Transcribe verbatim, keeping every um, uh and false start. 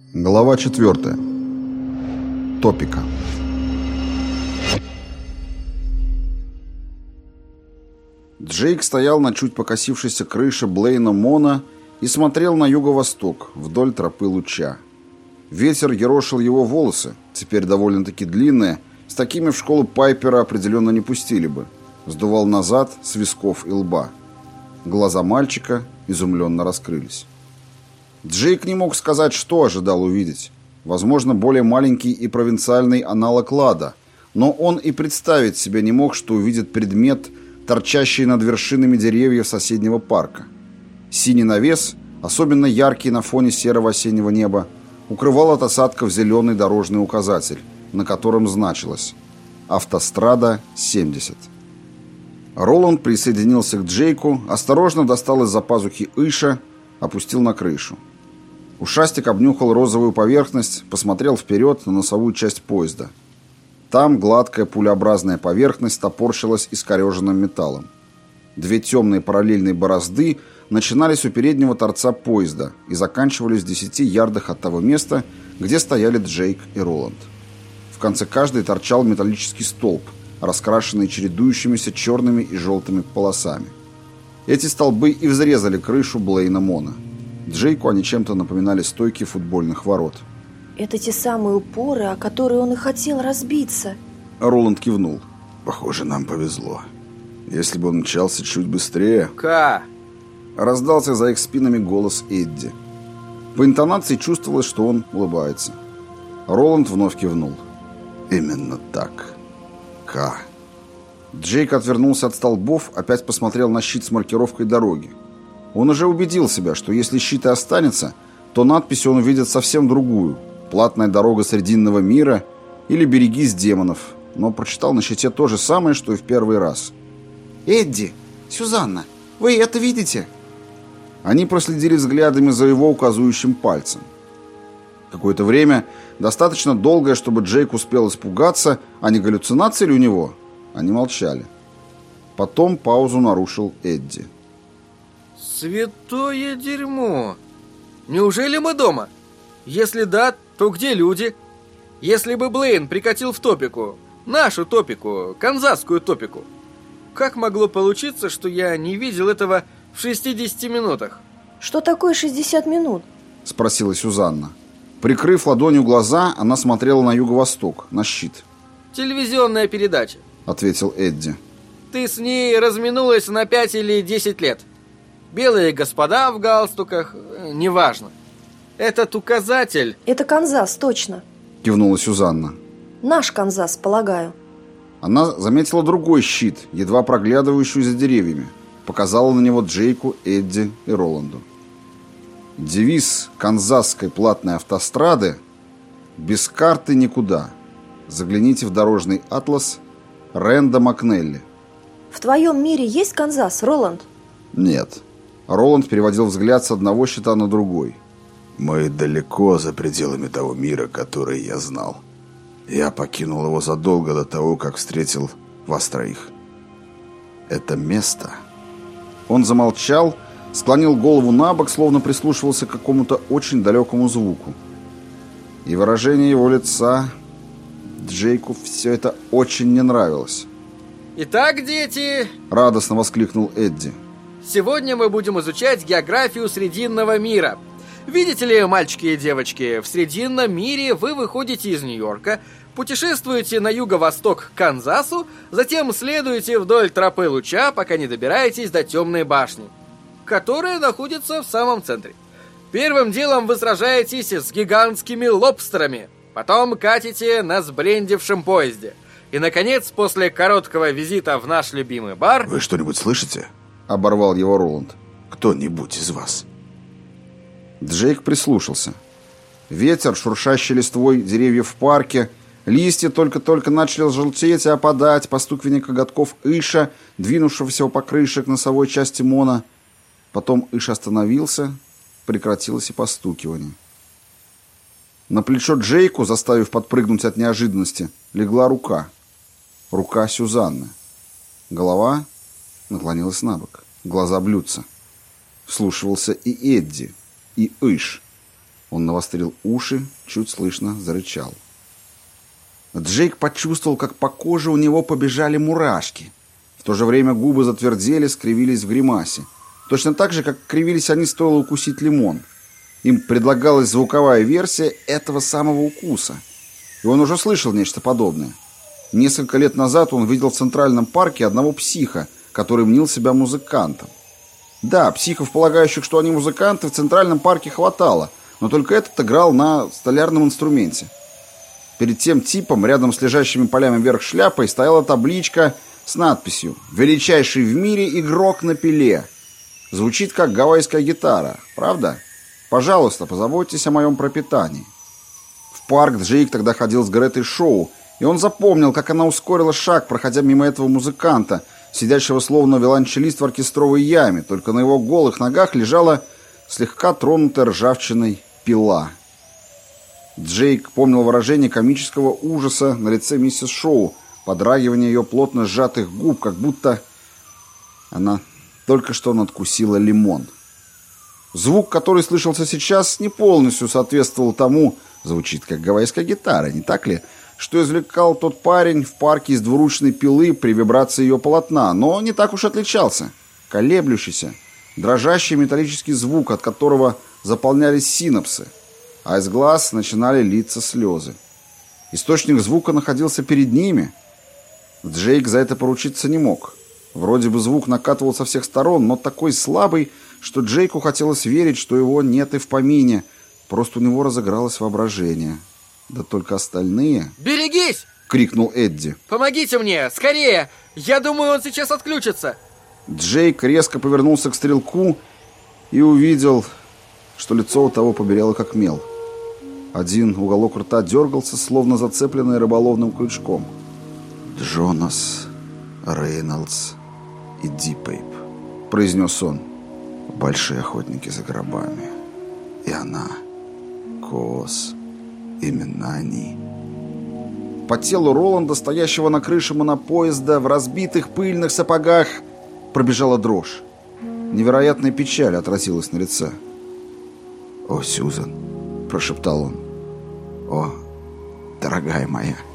Глава четвертая. Топика. Джейк стоял на чуть покосившейся крыше Блейна Мона и смотрел на юго-восток, вдоль тропы луча. Ветер ерошил его волосы, теперь довольно-таки длинные, с такими в школу Пайпера определенно не пустили бы. Сдувал назад с висков и лба. Глаза мальчика изумленно раскрылись. Джейк не мог сказать, что ожидал увидеть. Возможно, более маленький и провинциальный аналог Лада, но он и представить себе не мог, что увидит предмет, торчащий над вершинами деревьев соседнего парка. Синий навес, особенно яркий на фоне серого осеннего неба, укрывал от осадков зеленый дорожный указатель, на котором значилось «Автострада семьдесят». Роланд присоединился к Джейку, осторожно достал из-за пазухи Иша, опустил на крышу. Ушастик обнюхал розовую поверхность, посмотрел вперед на носовую часть поезда. Там гладкая пулеобразная поверхность топорщилась искореженным металлом. Две темные параллельные борозды начинались у переднего торца поезда и заканчивались в десяти ярдах от того места, где стояли Джейк и Роланд. В конце каждой торчал металлический столб, раскрашенный чередующимися черными и желтыми полосами. Эти столбы и взрезали крышу Блейна Мона. Джейку они чем-то напоминали стойки футбольных ворот. Это те самые упоры, о которые он и хотел разбиться. Роланд кивнул. Похоже, нам повезло. Если бы он мчался чуть быстрее... Ка! Раздался за их спинами голос Эдди. По интонации чувствовалось, что он улыбается. Роланд вновь кивнул. Именно так. Ка. Джейк отвернулся от столбов, опять посмотрел на щит с маркировкой дороги. Он уже убедил себя, что если щит и останется, то надпись он увидит совсем другую. «Платная дорога Срединного мира» или «Берегись демонов», но прочитал на щите то же самое, что и в первый раз. «Эдди, Сюзанна, вы это видите?» Они проследили взглядами за его указующим пальцем. Какое-то время, достаточно долгое, чтобы Джейк успел испугаться, а не галлюцинации ли у него. Они молчали. Потом паузу нарушил Эдди. Святое дерьмо! Неужели мы дома? Если да, то где люди? Если бы Блейн прикатил в топику, нашу топику, канзасскую топику, как могло получиться, что я не видел этого в шестидесяти минутах? Что такое шестьдесят минут? Спросила Сюзанна. Прикрыв ладонью глаза, она смотрела на юго-восток, на щит. Телевизионная передача, ответил Эдди. Ты с ней разминулась на пять или десять лет. Белые господа в галстуках, неважно. Этот указатель... Это Канзас, точно. Кивнула Сюзанна. Наш Канзас, полагаю. Она заметила другой щит, едва проглядывающий за деревьями. Показала на него Джейку, Эдди и Роланду. Девиз канзасской платной автострады «Без карты никуда». Загляните в дорожный атлас Рэнда Макнелли. В твоем мире есть Канзас, Роланд? Нет. Роланд переводил взгляд с одного щита на другой. Мы далеко за пределами того мира, который я знал. Я покинул его задолго до того, как встретил вас троих. Это место... Он замолчал, склонил голову на бок, словно прислушивался к какому-то очень далекому звуку. И выражение его лица... Джейку все это очень не нравилось. Итак, дети... Радостно воскликнул Эдди. Сегодня мы будем изучать географию Срединного мира. Видите ли, мальчики и девочки, в Срединном мире вы выходите из Нью-Йорка, путешествуете на юго-восток к Канзасу, затем следуете вдоль тропы луча, пока не добираетесь до Темной башни, которая находится в самом центре. Первым делом вы сражаетесь с гигантскими лобстерами, потом катите на сбрендившем поезде. И, наконец, после короткого визита в наш любимый бар... Вы что-нибудь слышите? Оборвал его Роланд. Кто-нибудь из вас? Джейк прислушался. Ветер, шуршащий листвой деревьев в парке, листья только-только начали желтеть и опадать, постукивание коготков Иша, двинувшегося по крыше к носовой части Мона. Потом Иш остановился, прекратилось и постукивание. На плечо Джейку, заставив подпрыгнуть от неожиданности, легла рука. Рука Сюзанны. Голова наклонилась на бок. Глаза блюдца. Вслушивался и Эдди, и Иш. Он навострил уши, чуть слышно зарычал. Джейк почувствовал, как по коже у него побежали мурашки. В то же время губы затвердели, скривились в гримасе. Точно так же, как кривились они, стоило укусить лимон. Им предлагалась звуковая версия этого самого укуса. И он уже слышал нечто подобное. Несколько лет назад он видел в Центральном парке одного психа, который мнил себя музыкантом. Да, психов, полагающих, что они музыканты, в Центральном парке хватало, но только этот играл на столярном инструменте. Перед тем типом, рядом с лежащими полями вверх шляпой, стояла табличка с надписью «Величайший в мире игрок на пиле». Звучит как гавайская гитара, правда? Пожалуйста, позаботьтесь о моем пропитании. В парк Джейк тогда ходил с Гретой Шоу, и он запомнил, как она ускорила шаг, проходя мимо этого музыканта, сидящего словно виолончелист в оркестровой яме, только на его голых ногах лежала слегка тронутая ржавчиной пила. Джейк помнил выражение комического ужаса на лице миссис Шоу, подрагивание ее плотно сжатых губ, как будто она только что надкусила лимон. Звук, который слышался сейчас, не полностью соответствовал тому, звучит как гавайская гитара, не так ли, что извлекал тот парень в парке из двуручной пилы при вибрации ее полотна, но не так уж отличался. Колеблющийся, дрожащий металлический звук, от которого заполнялись синапсы, а из глаз начинали литься слезы. Источник звука находился перед ними. Джейк за это поручиться не мог. Вроде бы звук накатывал со всех сторон, но такой слабый, что Джейку хотелось верить, что его нет и в помине. Просто у него разыгралось воображение. Да только остальные... «Берегись!» — крикнул Эдди. «Помогите мне! Скорее! Я думаю, он сейчас отключится!» Джейк резко повернулся к стрелку и увидел, что лицо у того побелело как мел. Один уголок рта дергался, словно зацепленный рыболовным крючком. «Джонас, Рейнольдс и Дипейп», — произнес он. «Большие охотники за гробами. И она, Коос, именно они». По телу Роланда, стоящего на крыше монопоезда, в разбитых пыльных сапогах, пробежала дрожь. Невероятная печаль отразилась на лице. «О, Сьюзан», — прошептал он. «О, дорогая моя».